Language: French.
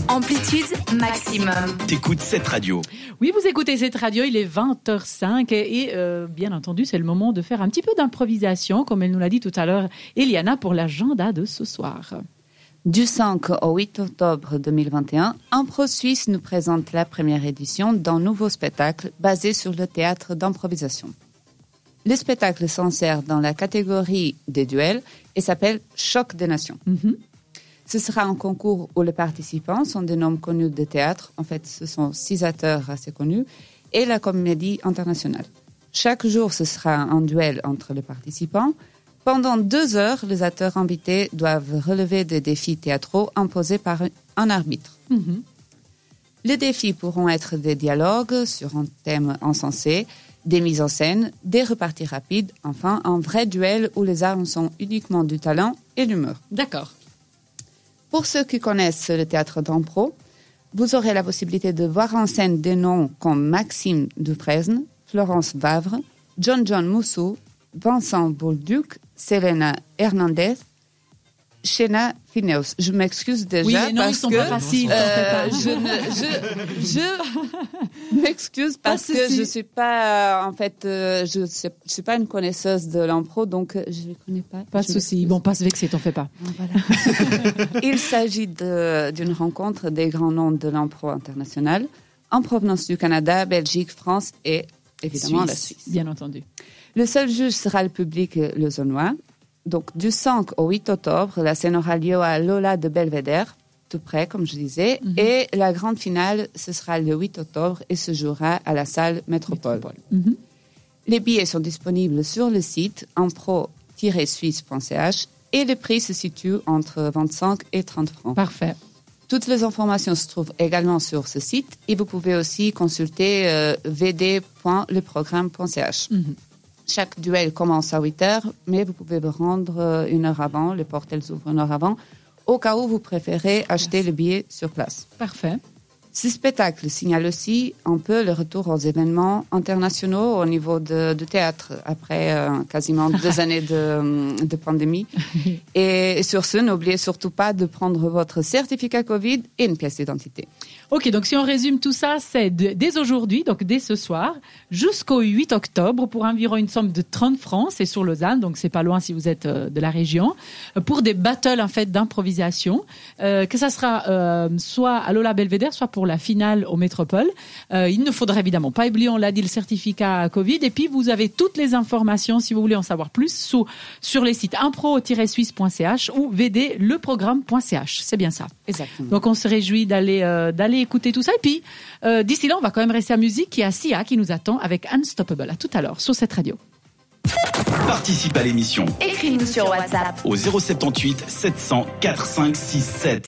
Amplitude maximum. T'écoutes cette radio. Oui, vous écoutez cette radio, il est 20h05 et bien entendu, c'est le moment de faire un petit peu d'improvisation, comme elle nous l'a dit tout à l'heure, Eliana, pour l'agenda de ce soir. Du 5 au 8 octobre 2021, Impro Suisse nous présente la première édition d'un nouveau spectacle basé sur le théâtre d'improvisation. Le spectacle s'insère dans la catégorie des duels et s'appelle Choc des Nations. Mm-hmm. Ce sera un concours où les participants sont des noms connus de théâtre. En fait, ce sont 6 acteurs assez connus et la Comédie internationale. Chaque jour, ce sera un duel entre les participants. Pendant 2 heures, les acteurs invités doivent relever des défis théâtraux imposés par un arbitre. Mm-hmm. Les défis pourront être des dialogues sur un thème insensé, des mises en scène, des reparties rapides, enfin un vrai duel où les armes sont uniquement du talent et l'humour. D'accord. Pour ceux qui connaissent le théâtre d'impro, vous aurez la possibilité de voir en scène des noms comme Maxime Dufresne, Florence Vavre, John Moussou, Vincent Bolduc, Selena Hernandez, Shena Fineus. Je m'excuse déjà oui, non, parce ils sont que pas faciles, je m'excuse parce que je suis pas je suis pas une connaisseuse de l'impro, donc je ne connais pas. Pas de souci. Bon, pas se vexer, t'en fais pas. Voilà. Il s'agit d'une rencontre des grands noms de l'impro international en provenance du Canada, Belgique, France et évidemment la Suisse. Bien entendu. Le seul juge sera le public lausannois. Donc, du 5 au 8 octobre, la scène aura lieu à l'Aula de Belvédère, tout près, comme je disais. Mm-hmm. Et la grande finale, ce sera le 8 octobre et se jouera à la salle Métropole. Mm-hmm. Les billets sont disponibles sur le site impro-suisse.ch et le prix se situe entre 25 et 30 francs. Parfait. Toutes les informations se trouvent également sur ce site et vous pouvez aussi consulter vd.leprogramme.ch. Mm-hmm. Chaque duel commence à 8 heures, mais vous pouvez vous rendre 1 heure avant. Les portes, elles ouvrent 1 heure avant, au cas où vous préférez acheter le billet sur place. Parfait. Ce spectacle signale aussi un peu le retour aux événements internationaux au niveau du théâtre, après quasiment 2 années de pandémie. Et sur ce, n'oubliez surtout pas de prendre votre certificat Covid et une pièce d'identité. Ok, donc si on résume tout ça, c'est dès aujourd'hui, donc dès ce soir, jusqu'au 8 octobre, pour environ une somme de 30 francs, c'est sur Lausanne, donc c'est pas loin si vous êtes de la région, pour des battles en fait d'improvisation, que ça sera soit à l'Aula Belvédère, soit pour la finale au Métropole. Il ne faudra évidemment pas oublier, on l'a dit, le certificat Covid, et puis vous avez toutes les informations, si vous voulez en savoir plus, sur les sites impro-suisse.ch ou vdleprogramme.ch, c'est bien ça. Exactement. Donc on se réjouit d'aller écouter tout ça. Et puis, d'ici là, on va quand même rester à musique. Il y a Sia qui nous attend avec Unstoppable. À tout à l'heure sur cette radio. Participe à l'émission. Écris-nous sur WhatsApp Au 078 700 4567.